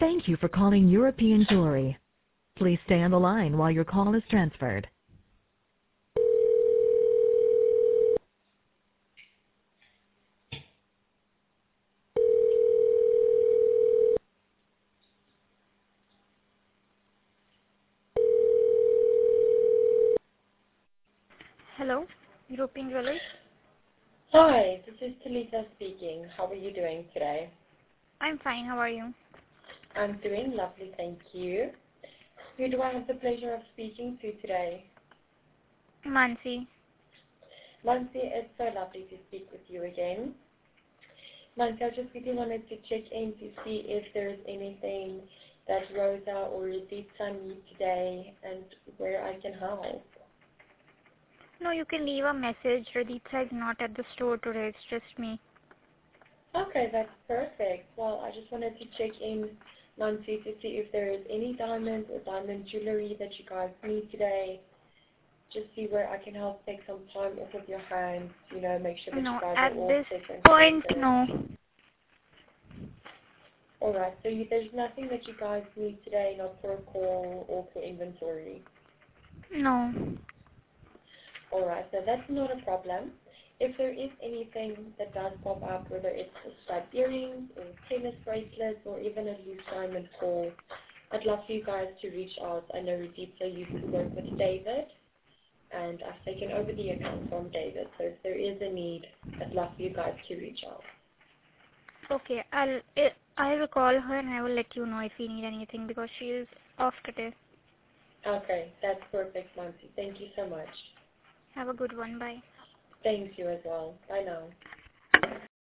Thank you for calling European Jewelry. Please stay on the line while your call is transferred. Hello, European Jewelers. Hi, this is Talita speaking. How are you doing today? I'm fine. How are you? I'm doing lovely, thank you. Who do I have the pleasure of speaking to today? Mansi. Mansi, it's so lovely to speak with you again. Mansi, I just really wanted to check in to see if there's anything that Rosa or Rosita need today and where I can help. No, you can leave a message. Raditha is not at the store today. It's just me. Okay, that's perfect. Well, I just wanted to check in, Mansi, to see if there is any diamonds or diamond jewelry that you guys need today. Just see where I can help take some time off of your hands, make sure that No, you guys at are all this set and point, sorted. no. Alright, so there's nothing that you guys need today, not for a call or for inventory. No. Alright, so that's not a problem. If there is anything that does pop up, whether it's stud earrings or tennis bracelets or even a loose diamond core, I'd love for you guys to reach out. I know Raditha used to work with David, and I've taken over the account from David. So if there is a need, I'd love for you guys to reach out. Okay, I will call her and I will let you know if you need anything because she is off today. Okay, that's perfect, Mansi. Thank you so much. Have a good one. Bye. Thanks, you as well. Bye now.